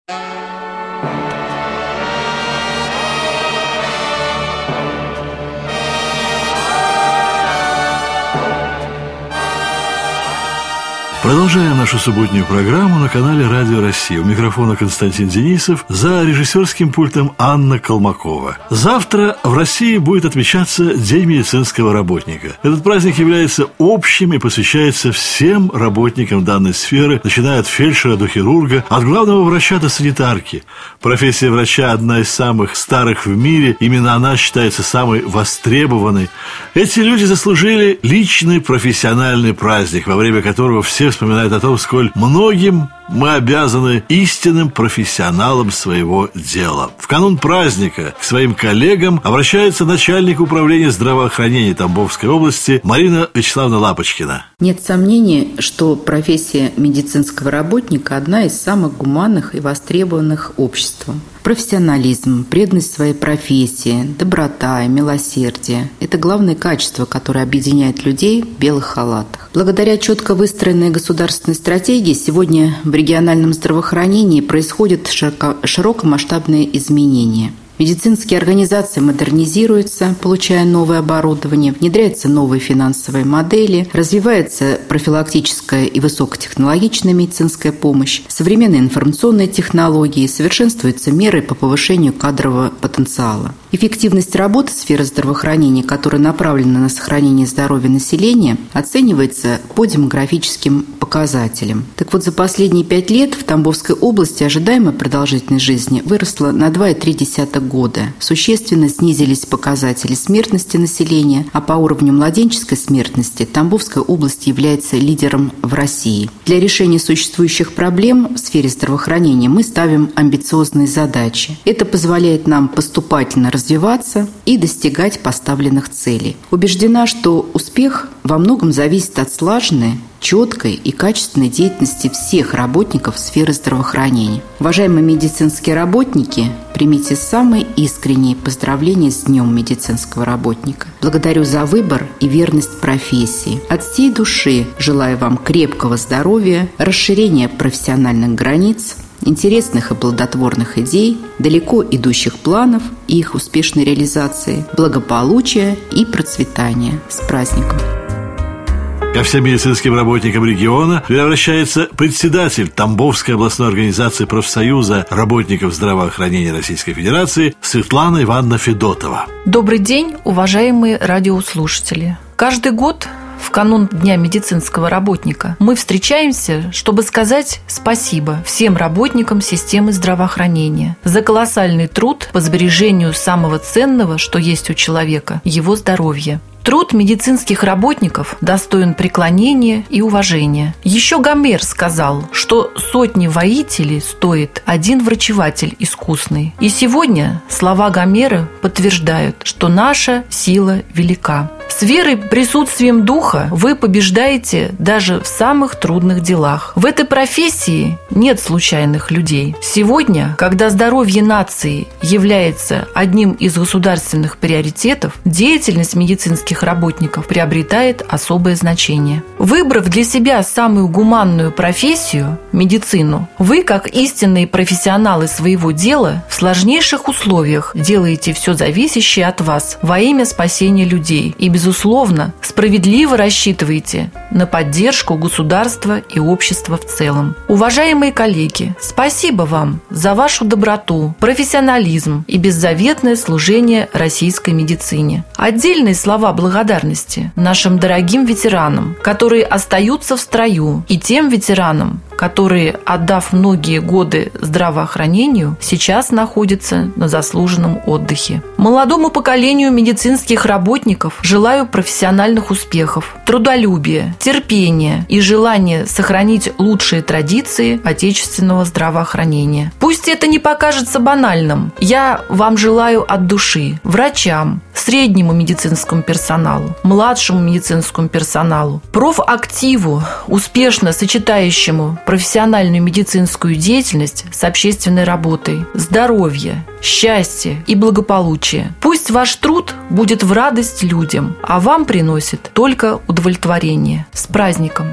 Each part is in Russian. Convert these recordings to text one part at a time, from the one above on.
Продолжаем нашу субботнюю программу на канале Радио Россия. У микрофона Константин Денисов, за режиссерским пультом Анна Колмакова. Завтра в России будет отмечаться День медицинского работника. Этот праздник является общим и посвящается всем работникам данной сферы, начиная от фельдшера до хирурга, от главного врача до санитарки. Профессия врача одна из самых старых в мире, именно она считается самой востребованной. Эти люди заслужили личный профессиональный праздник, во время которого все вспоминают о том, сколь многим мы обязаны истинным профессионалам своего дела. В канун праздника к своим коллегам обращается начальник управления здравоохранения Тамбовской области Марина Вячеславовна Лапочкина. Нет сомнений, что профессия медицинского работника одна из самых гуманных и востребованных обществом. Профессионализм, преданность своей профессии, доброта и милосердие – это главные качества, которые объединяют людей в белых халатах. Благодаря четко выстроенной государственной стратегии сегодня в региональном здравоохранении происходят широкомасштабные изменения. Медицинские организации модернизируются, получая новое оборудование, внедряются новые финансовые модели, развивается профилактическая и высокотехнологичная медицинская помощь, современные информационные технологии, совершенствуются меры по повышению кадрового потенциала. Эффективность работы сферы здравоохранения, которая направлена на сохранение здоровья населения, оценивается по демографическим показателям. Так вот, за последние 5 лет в Тамбовской области ожидаемая продолжительность жизни выросла на 2,3 года. Существенно снизились показатели смертности населения, а по уровню младенческой смертности Тамбовская область является лидером в России. Для решения существующих проблем в сфере здравоохранения мы ставим амбициозные задачи. Это позволяет нам поступательно развиваться и достигать поставленных целей. Убеждена, что успех во многом зависит от слаженной, четкой и качественной деятельности всех работников сферы здравоохранения. Уважаемые медицинские работники, примите самые искренние поздравления с Днем медицинского работника. Благодарю за выбор и верность профессии. От всей души желаю вам крепкого здоровья, расширения профессиональных границ, интересных и плодотворных идей, далеко идущих планов и их успешной реализации, благополучия и процветания. С праздником! Ко всем медицинским работникам региона обращается председатель Тамбовской областной организации профсоюза работников здравоохранения Российской Федерации Светлана Ивановна Федотова. Добрый день, уважаемые радиослушатели. Каждый год в канун Дня медицинского работника мы встречаемся, чтобы сказать спасибо всем работникам системы здравоохранения за колоссальный труд по сбережению самого ценного, что есть у человека – его здоровья. Труд медицинских работников достоин преклонения и уважения. Еще Гомер сказал, что сотни воителей стоит один врачеватель искусный. И сегодня слова Гомера подтверждают, что наша сила велика. С верой, присутствием духа вы побеждаете даже в самых трудных делах. В этой профессии нет случайных людей. Сегодня, когда здоровье нации является одним из государственных приоритетов, деятельность медицинских работников приобретает особое значение. Выбрав для себя самую гуманную профессию – медицину, вы, как истинные профессионалы своего дела, в сложнейших условиях делаете все зависящее от вас во имя спасения людей и, безусловно, справедливо рассчитываете на поддержку государства и общества в целом. Уважаемые коллеги, спасибо вам за вашу доброту, профессионализм и беззаветное служение российской медицине. Отдельные слова благодарности нашим дорогим ветеранам, которые остаются в строю, и тем ветеранам, которые, отдав многие годы здравоохранению, сейчас находятся на заслуженном отдыхе. Молодому поколению медицинских работников желаю профессиональных успехов, трудолюбия, терпения и желания сохранить лучшие традиции отечественного здравоохранения. Пусть это не покажется банальным, я вам желаю от души врачам, среднему медицинскому персоналу, младшему медицинскому персоналу, профактиву, успешно сочетающему профессиональную медицинскую деятельность с общественной работой, здоровья, счастья и благополучия. Пусть ваш труд будет в радость людям, а вам приносит только удовлетворение. С праздником!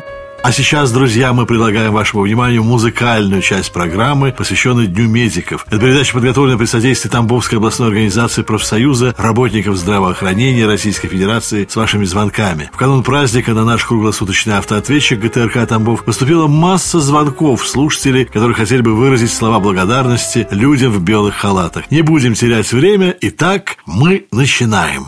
А сейчас, друзья, мы предлагаем вашему вниманию музыкальную часть программы, посвященную Дню медиков. Эта передача подготовлена при содействии Тамбовской областной организации профсоюза работников здравоохранения Российской Федерации с вашими звонками. В канун праздника на наш круглосуточный автоответчик ГТРК Тамбов поступила масса звонков слушателей, которые хотели бы выразить слова благодарности людям в белых халатах. Не будем терять время. Итак, мы начинаем.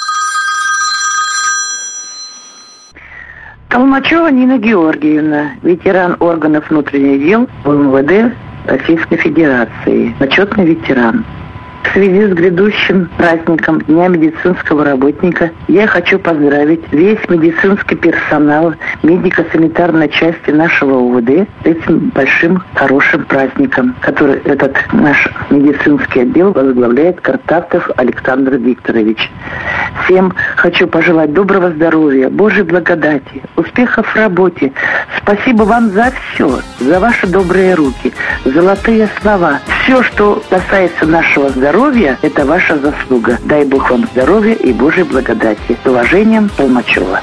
Толмачева Нина Георгиевна, ветеран органов внутренних дел МВД Российской Федерации, почетный ветеран. В связи с грядущим праздником Дня медицинского работника я хочу поздравить весь медицинский персонал медико-санитарной части нашего УВД с этим большим, хорошим праздником, который этот наш медицинский отдел возглавляет Картавцев Александр Викторович. Всем хочу пожелать доброго здоровья, Божьей благодати, успехов в работе. Спасибо вам за все, за ваши добрые руки, золотые слова. Все, что касается нашего здоровья, это ваша заслуга. Дай Бог вам здоровья и Божьей благодати. С уважением, Толмачева.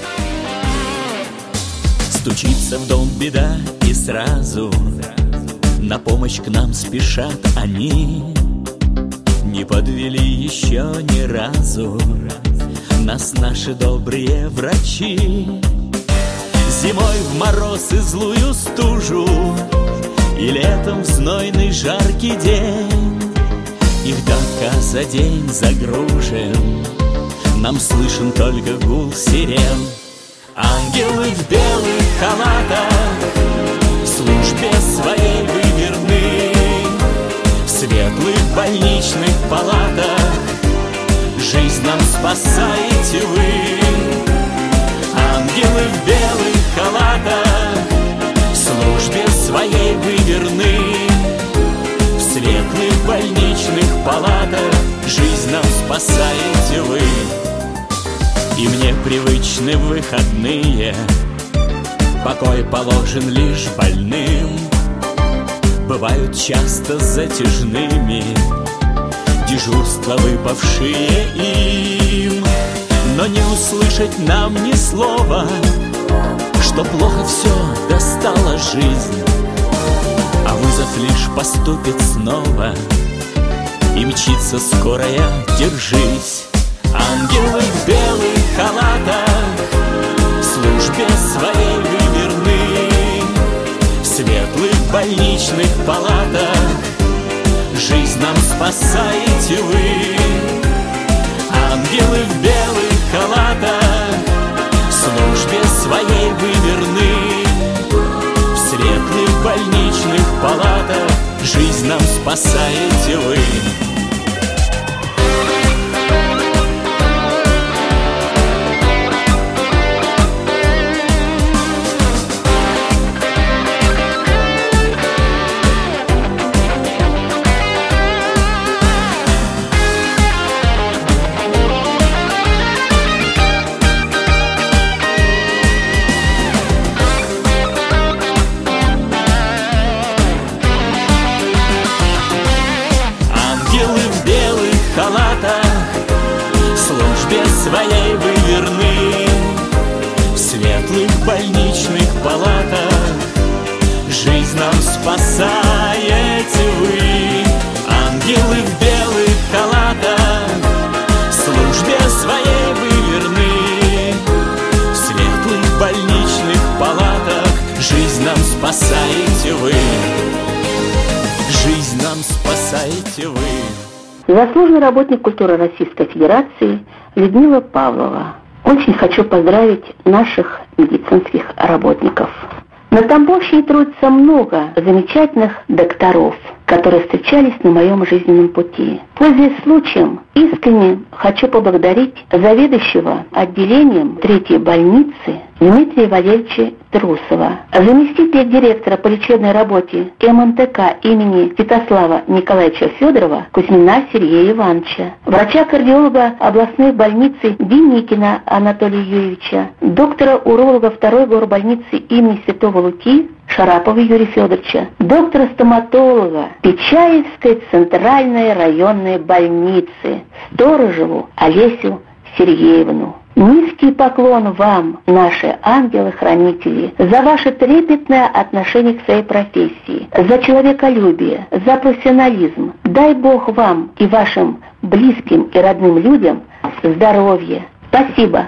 Стучится в дом беда, и сразу на помощь к нам спешат они. Не подвели еще ни разу нас наши добрые врачи. Зимой в мороз и злую стужу, и летом в знойный жаркий день их до за день загружен, нам слышен только гул сирен. Ангелы в белых халатах в службе своей вы верны. В светлых больничных палатах жизнь нам спасаете вы. Ангелы в белых халатах в службе своей вы верны. В светлых больничных палатах жизнь нам спасаете вы. И мне привычны выходные, покой положен лишь больным. Бывают часто затяжными дежурства, выпавшие им. Но не услышать нам ни слова, что плохо все достала жизнь. А вызов лишь поступит снова, и мчится скорая, держись. Ангелы в белых халатах в службе своей вы верны. В светлых больничных палатах жизнь нам спасаете вы. Ангелы в белых халатах в службе своей вы верны. В светлых больничных палатах жизнь нам спасаете вы. Своей вы верны. В светлых больничных палатах жизнь нам спасаете вы. Ангелы в белых халатах в службе своей вы верны. В светлых больничных палатах жизнь нам спасаете вы. Жизнь нам спасаете вы. Заслуженный работник культуры Российской Федерации Людмила Павлова. Очень хочу поздравить наших медицинских работников. На Тамбовщине трудится много замечательных докторов, которые встречались на моем жизненном пути. Пользуясь случаем, искренне хочу поблагодарить заведующего отделением 3-й больницы Дмитрия Валерьевича Трусова, заместителя директора по лечебной работе МНТК имени Святослава Николаевича Федорова Кузьмина Сергея Ивановича, врача-кардиолога областной больницы Деникина Анатолия Юрьевича, доктора-уролога 2-й горбольницы имени Святого Луки Шарапова Юрия Федоровича, доктора-стоматолога Печаевской центральной районной больницы Сторожеву Олесю Сергеевну. Низкий поклон вам, наши ангелы-хранители, за ваше трепетное отношение к своей профессии, за человеколюбие, за профессионализм. Дай Бог вам и вашим близким и родным людям здоровья. Спасибо.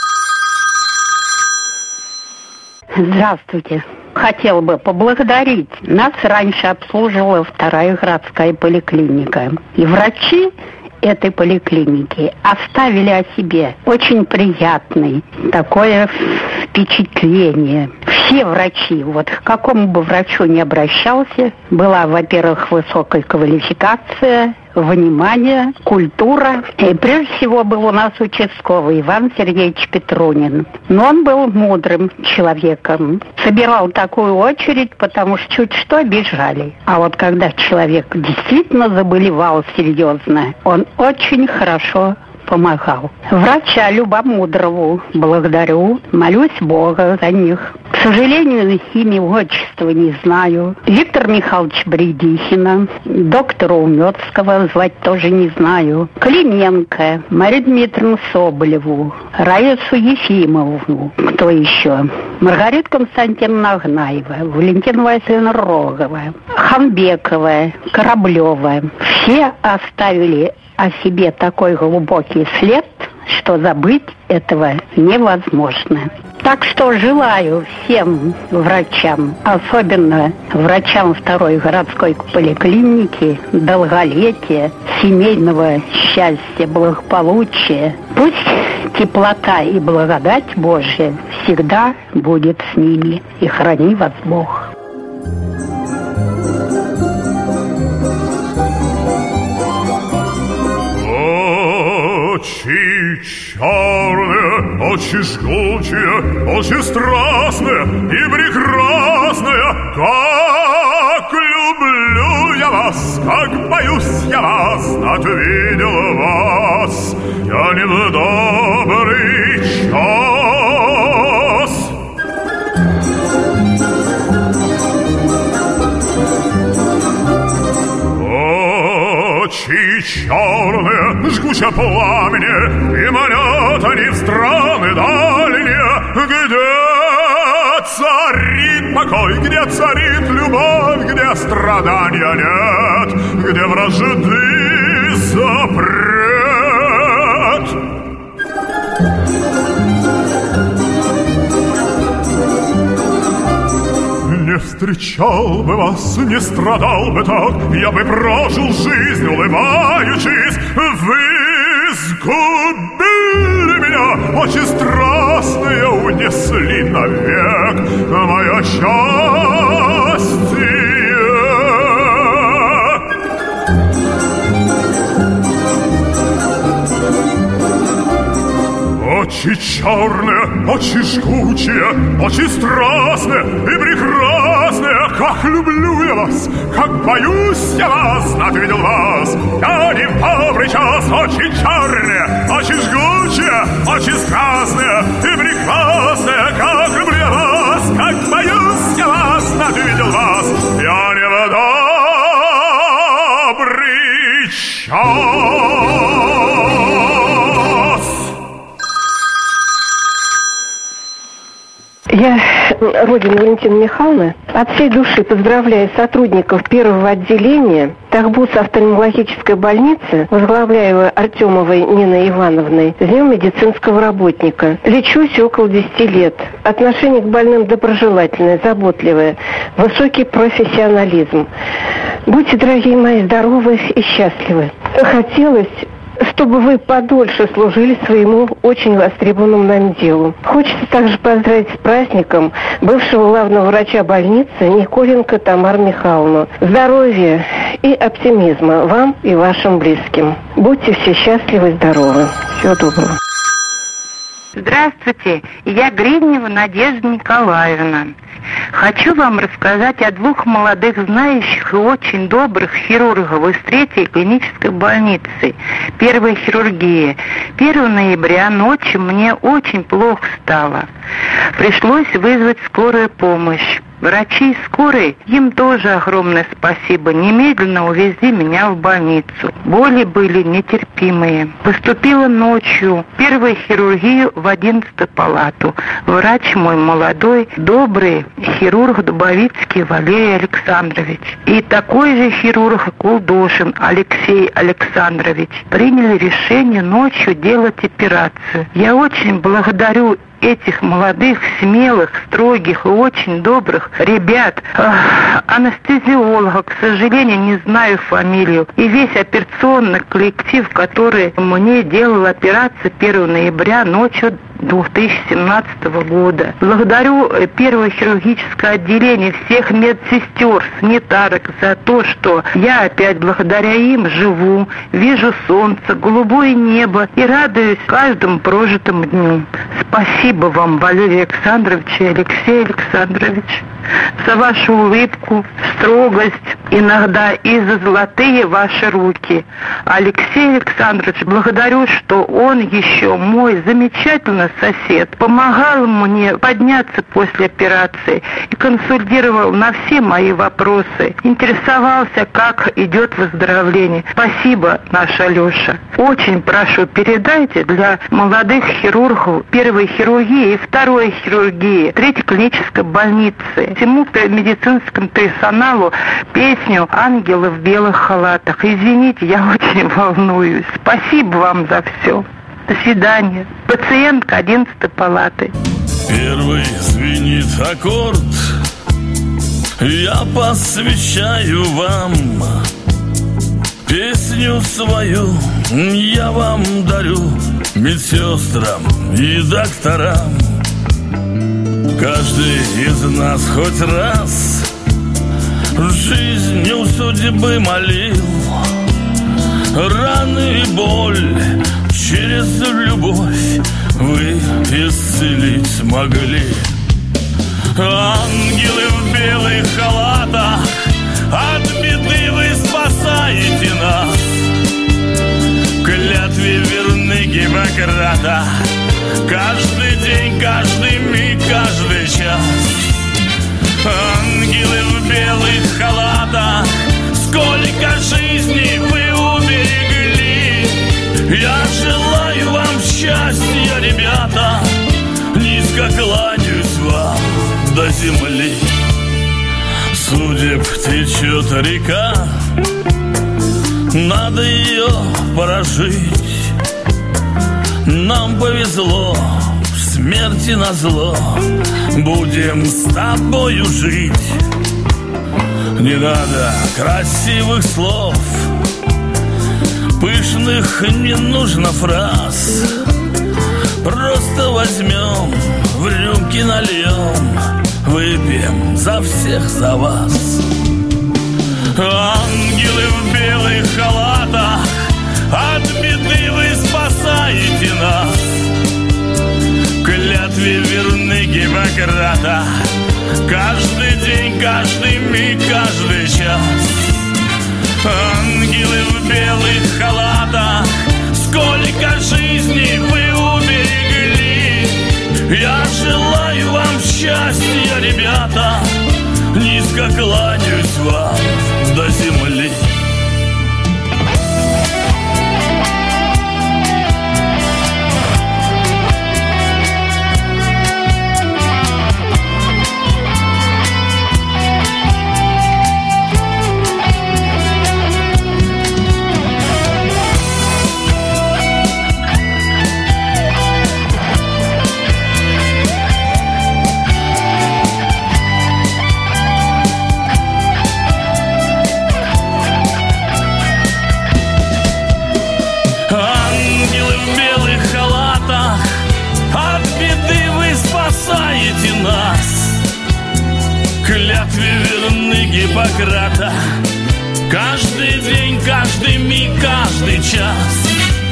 Здравствуйте. Хотела бы поблагодарить. Нас раньше обслуживала 2-я городская поликлиника. И врачи этой поликлиники оставили о себе очень приятное такое впечатление. Все врачи, вот к какому бы врачу ни обращался, была, во-первых, высокая квалификация, внимание, культура. И прежде всего был у нас участковый Иван Сергеевич Петрунин. Но он был мудрым человеком. Собирал такую очередь, потому что чуть что бежали. А вот когда человек действительно заболевал серьезно, он очень хорошо помогал. Врача Любомудрову благодарю, молюсь Бога за них. К сожалению, имя, отчество не знаю. Виктора Михайловича Бредихина, доктора Умёцкого звать тоже не знаю. Клименко, Марию Дмитриевну Соболеву, Раису Ефимовну. Кто еще? Маргариту Константиновну Агнаева, Валентина Васильевна Рогова, Хамбекова, Кораблева. Все оставили о себе такой глубокий след, что забыть этого невозможно. Так что желаю всем врачам, особенно врачам 2-й городской поликлиники, долголетия, семейного счастья, благополучия. Пусть теплота и благодать Божья всегда будет с ними. И храни вас Бог. Очи черные, очи жгучие, очи страстные и прекрасные. Как люблю я вас, как боюсь я вас, отвидел вас я не в добрый час. Очи черные, жгуче пламени, и манят они в страны дальние, где царит покой, где царит любовь, где страдания нет, где вражды запрет. Не встречал бы вас, не страдал бы так, я бы прожил жизнь, улыбаючись. Вы сгубили меня, очи страстные унесли навек мое счастье. Очи черные, очи жгучие, очи страстные и прекрасные. Как люблю я вас, как боюсь я вас, отвидел вас я не в добрый час. Очи черные, очи жгучие, очи страстные и прекрасные. Как люблю я вас, как боюсь я вас, отвидел вас я не в добрый час. Я, Родина Валентина Михайловна, от всей души поздравляю сотрудников 1-го отделения Тахбус офтальмологической больницы, возглавляемой Артемовой Ниной Ивановной, с Днем медицинского работника. Лечусь около 10 лет. Отношение к больным доброжелательное, заботливое, высокий профессионализм. Будьте, дорогие мои, здоровы и счастливы. Хотелось, чтобы вы подольше служили своему очень востребованному нами делу. Хочется также поздравить с праздником бывшего главного врача больницы Николенко Тамару Михайловну. Здоровья и оптимизма вам и вашим близким. Будьте все счастливы и здоровы. Всего доброго. Здравствуйте, я Гриднева Надежда Николаевна. Хочу вам рассказать о двух молодых, знающих и очень добрых хирургов из 3-й клинической больницы. Первая хирургия. 1 ноября ночью мне очень плохо стало. Пришлось вызвать скорую помощь. Врачи скорой, им тоже огромное спасибо. Немедленно увезли меня в больницу. Боли были нетерпимые. Поступила ночью в первую хирургию в 11-ю палату. Врач мой молодой, добрый хирург Дубовицкий Валерий Александрович. И такой же хирург Кулдошин Алексей Александрович. Приняли решение ночью делать операцию. Я очень благодарю этих молодых, смелых, строгих и очень добрых ребят, анестезиолога, к сожалению, не знаю фамилию, и весь операционный коллектив, который мне делал операцию 1 ноября ночью 2017 года. Благодарю первое хирургическое отделение, всех медсестер, санитарок за то, что я опять благодаря им живу, вижу солнце, голубое небо и радуюсь каждому прожитому дню. Спасибо вам, Валерий Александрович и Алексей Александрович, за вашу улыбку, строгость, иногда и за золотые ваши руки. Алексей Александрович, благодарю, что он еще мой замечательный сосед, помогал мне подняться после операции и консультировал на все мои вопросы, интересовался, как идет выздоровление. Спасибо, наш Алеша. Очень прошу, передайте для молодых хирургов 1-й хирургии и 2-й хирургии 3-й клинической больницы, всему медицинскому персоналу песню «Ангелы в белых халатах». Извините, я очень волнуюсь. Спасибо вам за все. До свидания. Пациентка 11-й палаты. Первый звенит аккорд, я посвящаю вам. Песню свою я вам дарю, медсестрам и докторам. Каждый из нас хоть раз жизнь у судьбы молил. Раны и боль через любовь вы исцелить могли. Ангелы в белых халатах, от беды вы спасаете нас. Клятве верны Гиппократа, каждый день, каждый миг, каждый час. Ангелы в белых халатах, сколько жизней вы уберегли. Я желаю вам счастья, ребята, низко кланяюсь вам до земли. Судеб течет река, надо ее прожить. Нам повезло, смерти назло, будем с тобою жить. Не надо красивых слов, пышных не нужно фраз. Просто возьмем, в рюмки нальем, выпьем за всех, за вас. Ангелы в белых халатах, от беды вы спасаете нас. Клятве верны Гиппократа, каждый день, каждый миг, каждый час. Ангелы в белых халатах, сколько жизней вы уберегли. Я желаю вам счастья, ребята, низко кланяюсь вам до земли. Клятве верны Гиппократа, каждый день, каждый миг, каждый час.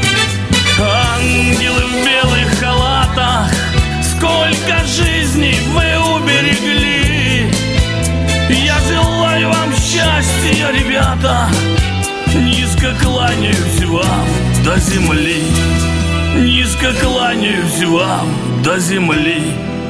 Ангелы в белых халатах, сколько жизней вы уберегли. Желаю вам счастья, ребята. Низко кланяюсь вам до земли. Низко кланяюсь вам до земли.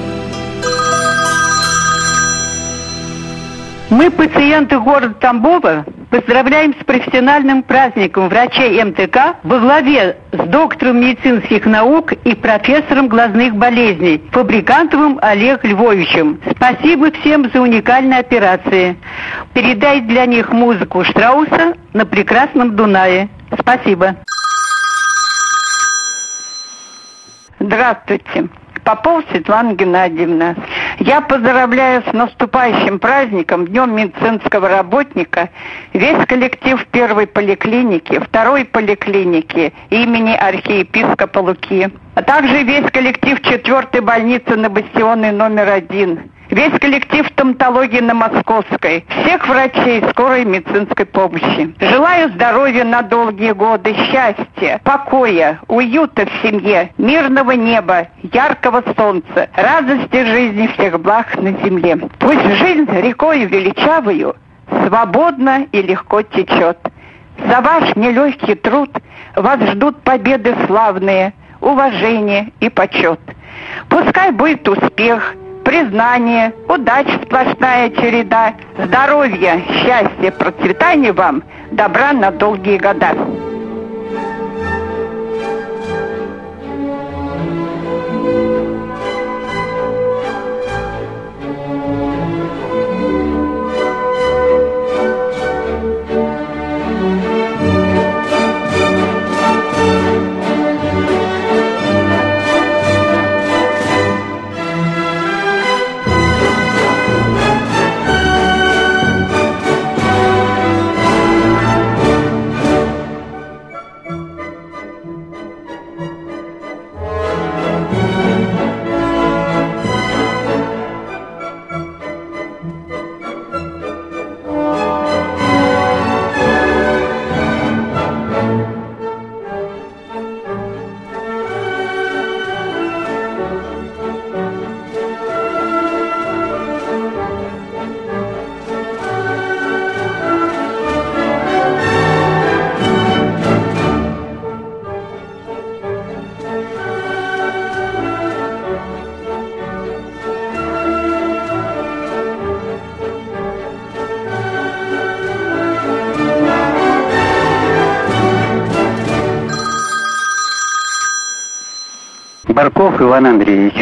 Мы, пациенты города Тамбова, поздравляем с профессиональным праздником врачей МТК во главе с доктором медицинских наук и профессором глазных болезней Фабрикантовым Олегом Львовичем. Спасибо всем за уникальные операции. Передай для них музыку Штрауса «На прекрасном Дунае». Спасибо. Здравствуйте. Попова Светлана Геннадьевна. Я поздравляю с наступающим праздником, Днем медицинского работника, весь коллектив первой поликлиники, второй поликлиники имени архиепископа Луки, а также весь коллектив 4-й больницы на Бастионной номер 1, весь коллектив стоматологии на Московской, всех врачей скорой медицинской помощи. Желаю здоровья на долгие годы, счастья, покоя, уюта в семье, мирного неба, яркого солнца, радости жизни, всех благ на земле. Пусть жизнь рекою величавою свободно и легко течет. За ваш нелегкий труд вас ждут победы славные, уважение и почет. Пускай будет успех, признание, удача сплошная череда, здоровья, счастья, процветания вам, добра на долгие года. Барков Иван Андреевич.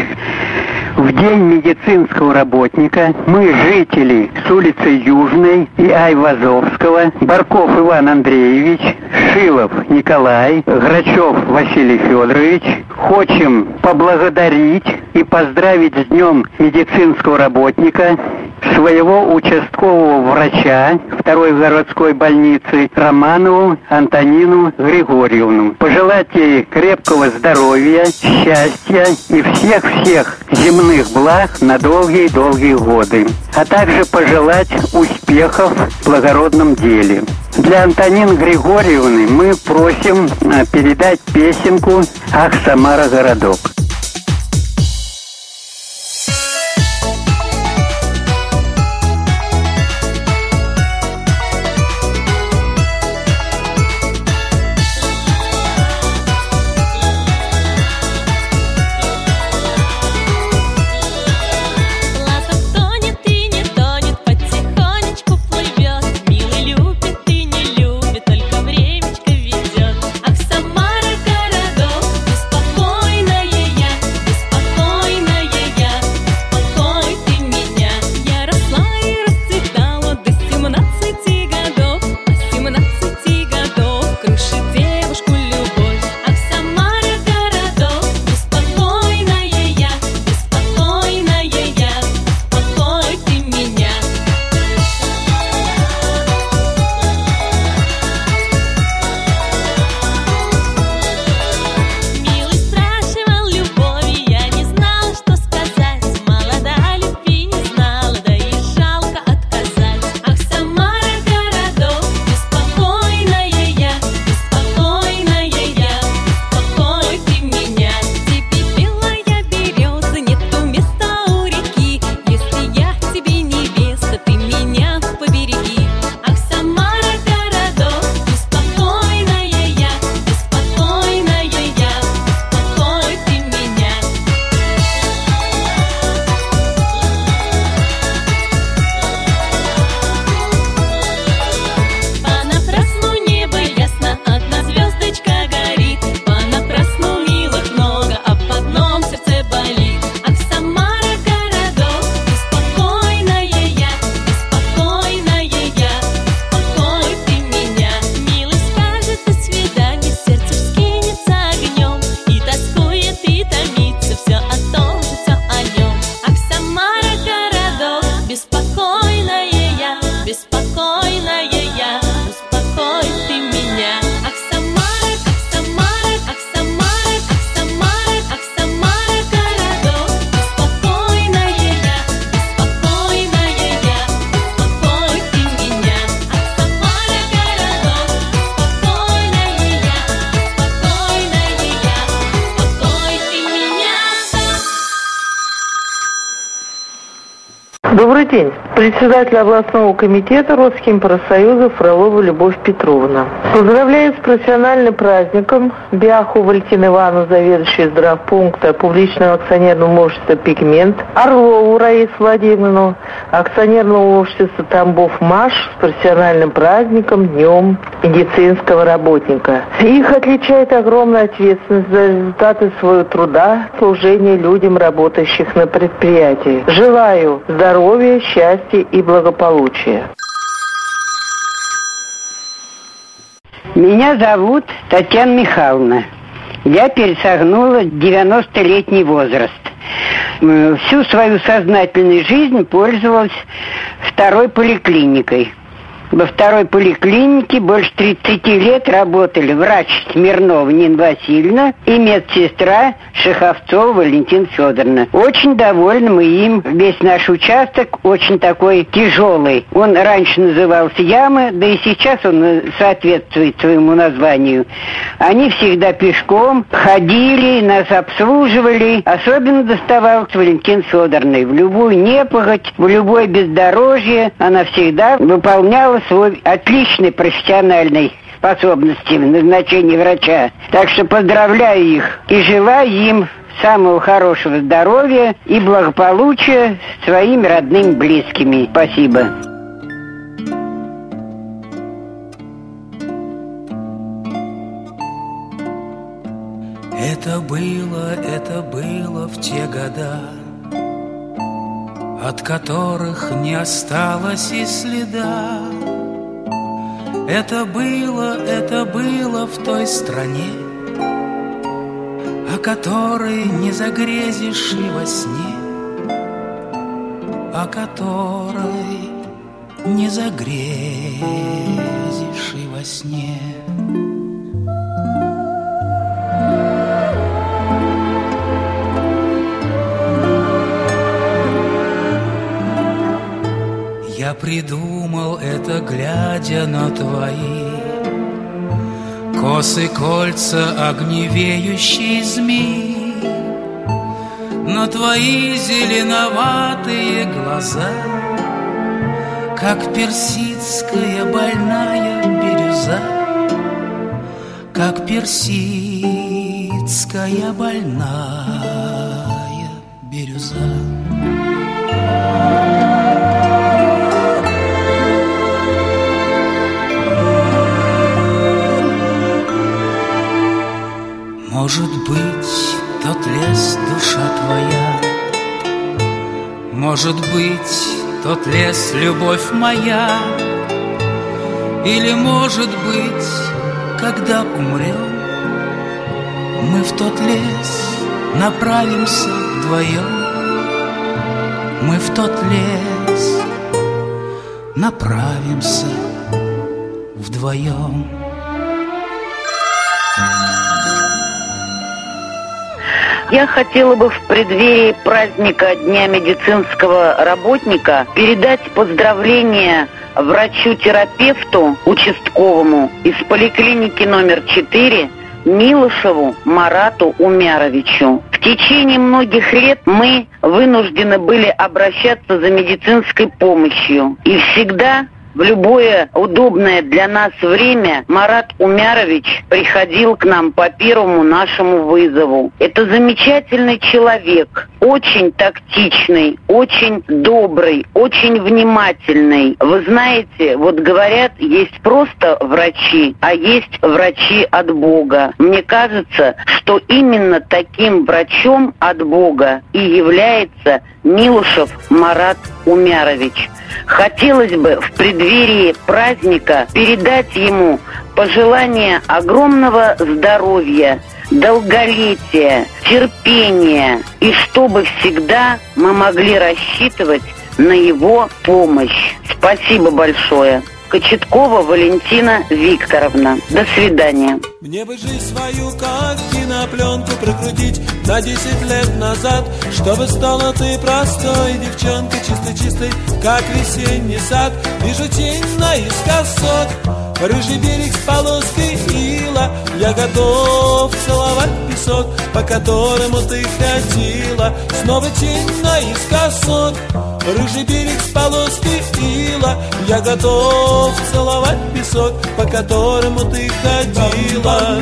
В День медицинского работника мы, жители с улицы Южной и Айвазовского, Барков Иван Андреевич, Шилов Николай, Грачев Василий Федорович, хотим поблагодарить и поздравить с Днем медицинского работника своего участкового врача второй городской больницы Романову Антонину Григорьевну. Пожелать ей крепкого здоровья, счастья и всех-всех земных благ на долгие-долгие годы. А также пожелать успехов в благородном деле. Для Антонины Григорьевны мы просим передать песенку «Ах, Самара, городок». Ах, Самара, городок, беспокойное Добрый день. Председатель областного комитета Россхимпрофсоюза Фролова Любовь Петровна. Поздравляю с профессиональным праздником Бяху Валентину Ивановну, заведующую здравпункта публичного акционерного общества «Пигмент», Орлову Раису Владимировну, акционерного общества «Тамбов МАШ» с профессиональным праздником Днем медицинского работника. Их отличает огромная ответственность за результаты своего труда, служения людям, работающих на предприятии. Желаю здоровья, счастья и благополучия. Меня зовут Татьяна Михайловна. Я перешагнула 90-летний возраст. Всю свою сознательную жизнь пользовалась второй поликлиникой. Во второй поликлинике больше 30 лет работали врач Смирнова Нина Васильевна и медсестра Шеховцова Валентина Федоровна. Очень довольны мы им. Весь наш участок очень такой тяжелый. Он раньше назывался Яма, да и сейчас он соответствует своему названию. Они всегда пешком ходили, нас обслуживали. Особенно доставалось Валентине Федоровне. В любую непогодь, в любое бездорожье она всегда выполняла свой отличной профессиональной способности в назначении врача. Так что поздравляю их и желаю им самого хорошего здоровья и благополучия своими родными близкими. Спасибо. Это было в те года, от которых не осталось и следа. Это было в той стране, о которой не загрезишь и во сне, о которой не загрезишь и во сне. Я придумал это, глядя на твои косы, кольца, огневеющие змеи, на твои зеленоватые глаза, как персидская больная бирюза, как персидская больная бирюза. Может быть, тот лес душа твоя, может быть, тот лес любовь моя, или, может быть, когда умрем, мы в тот лес направимся вдвоем, мы в тот лес направимся вдвоем. Я хотела бы в преддверии праздника Дня медицинского работника передать поздравления врачу-терапевту участковому из поликлиники номер 4 Милошеву Марату Умяровичу. В течение многих лет мы вынуждены были обращаться за медицинской помощью. И всегда в любое удобное для нас время Марат Умярович приходил к нам по первому нашему вызову. Это замечательный человек, очень тактичный, очень добрый, очень внимательный. Вы знаете, вот говорят, есть просто врачи, а есть врачи от Бога. Мне кажется, что именно таким врачом от Бога и является Милошев Марат Умярович. Хотелось бы в преддверии праздника передать ему пожелания огромного здоровья, долголетия, терпения, и чтобы всегда мы могли рассчитывать на его помощь. Спасибо большое. Кочеткова Валентина Викторовна. До свидания. Мне бы жизнь свою как кинопленку прокрутить на 10 лет назад, чтобы стала ты простой девчонкой, чистой-чистой, как весенний сад. Вижу тень наискосок, Рыжий берег с полоской ила, я готов целовать песок, по которому ты ходила. Снова тень наискосок. Рыжий берег с полоской ила, я готов целовать песок, по которому ты ходила.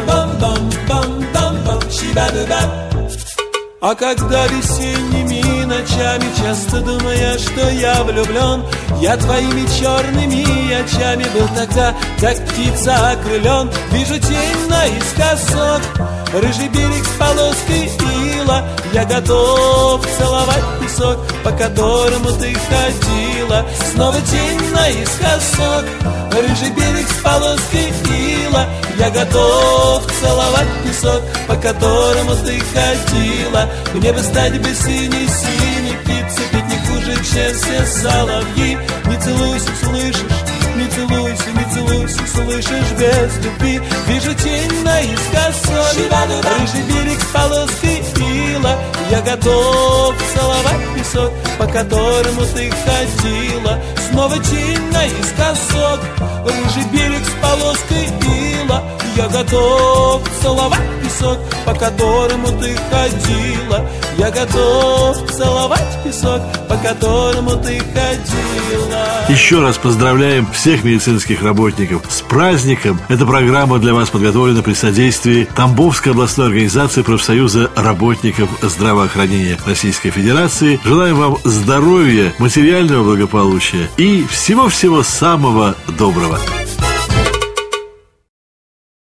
А когда весенними ночами часто думая, что я влюблен, я твоими черными очами был тогда, как птица окрылен. Вижу тень наискосок, рыжий берег с полоской ила, я готов целовать песок, по которому ты ходила. Снова тень наискосок, рыжий берег с полоской ила, я готов целовать песок, по которому ты ходила. Мне бы стать бы синей-синей птицей, петь не хуже, чем все соловьи. Не целуйся, слышишь? Не целуйся, не целуйся, слышишь, без любви. Вижу тень наискосок, рыжий берег с полоской ила, я готов целовать песок, по которому ты ходила. Снова тень наискосок, рыжий берег с полоской ила, я готов целовать песок, по которому ты ходила. Я готов целовать песок, по которому ты ходила. Еще раз поздравляем всех медицинских работников с праздником. Эта программа для вас подготовлена при содействии Тамбовской областной организации профсоюза работников здравоохранения Российской Федерации. Желаем вам здоровья, материального благополучия и всего-всего самого доброго.